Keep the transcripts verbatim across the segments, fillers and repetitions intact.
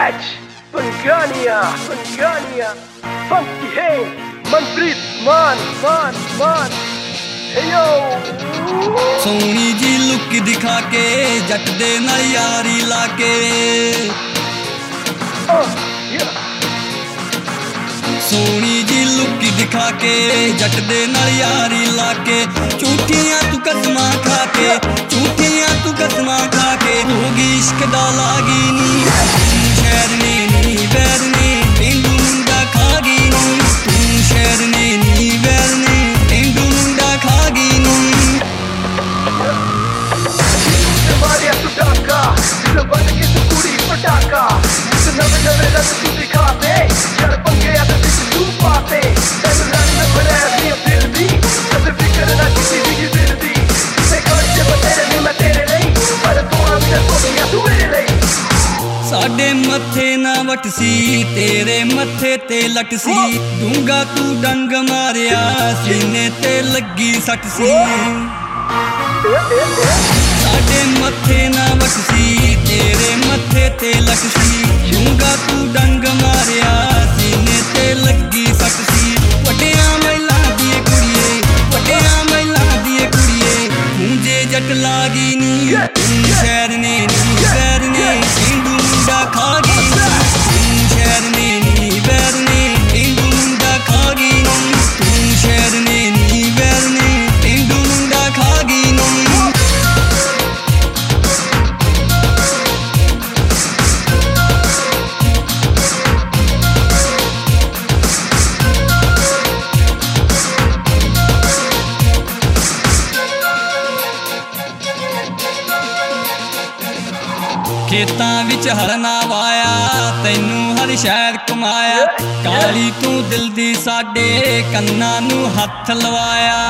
Sketch, Pangania, Pangania, Funky Hey, Manpreet, Man, Man, Man. Hey yo. सोनी जी look दिखा के जट दे नाल यारी ला के Oh, yeah. सोनी जी लुक दिखा के जट दे नाल यारी ला के झूठियां तू कसमां खा के झूठियां तू कसमां खा के होगी इश्क दा लागी नी शहर ने नी बैर ने पेंडू मुंडा खा गई नी तू शहर ने नी बैर ने पेंडू मुंडा खा गई नी Maria Sudaka, the one that gets the booty for Dhaka. The number never does the booty copy. Shut up, okay, I don't think you do party. Then the line up for that, me a bit of me. Does the figure that I can see the utility. They can't ship a better name, I did it, eh? But I'm going to be a do it, eh? साडे मथे ना what सी तेरे मथे ते लट सी दूंगा तू डंग मारिया सीने ते लगी सट सी साडे मथे ना वट सी तेरे मथे ते लट सी दूंगा तू डंग मारिया सीने ते लगी सट सी वड्डियां महिलां दी कुड़िए वड्डियां महिलां दी कुड़िए मुंजे जट लागी नी शहर ने नी बैर ने पेंडू मुंडा खा गई शहर ने नी बैर ने पेंडू मुंडा खा गई तू शहर ने नी बैर ने पेंडू मुंडा खा गई खेतां विच हरना वाया तैनू हर शहर कमाया काली तू दिल दी साडे कन्नां नू हथ लवाया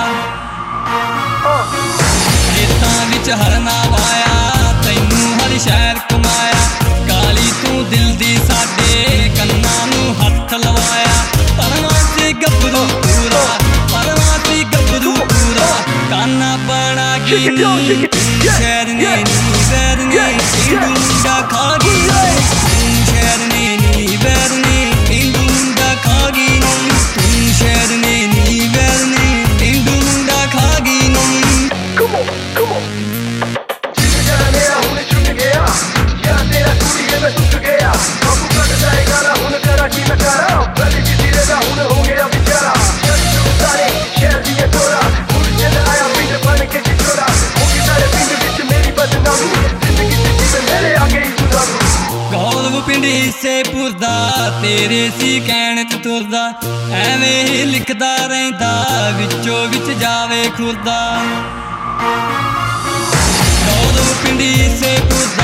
खेतां विच हरना वाया तैनू हर शहर कमाया काली तू दिल दी साडे कन्नां नू हथ लवाया परवासी गबरू पूरा परवासी गबरू पूरा काना बना गिनी शहर ने नी बैर ने पेंडू मुंडा खा गई शहर ने नी बैर ने पेंडू मुंडा खा गई तू शहर ने नी बैर ने पेंडू मुंडा खा गई Come on, come on. जिसे जाना मेरा हुन छूट गया या तेरा टूटी है मैं टूट गया बाबू कट जाएगा ना हुन करा की मैं करा गली की तेरे दा हुन हो गया बेचारा शहर शुरू सारे शहर दिए तोरा हुन चल आया पिंड बन के चिचोरा होगी सारे पिंड विच मेरी बदनामी जिंदगी च जीवन मेरे आगे ही सुधारू गौरव पिंड हिस्सेपुर दा तेरे सी कहण च तुरदा एवें ही लिखदा रहिंदा विचों विच जावे खुरदा गौरव पिंड हिस्सेपुर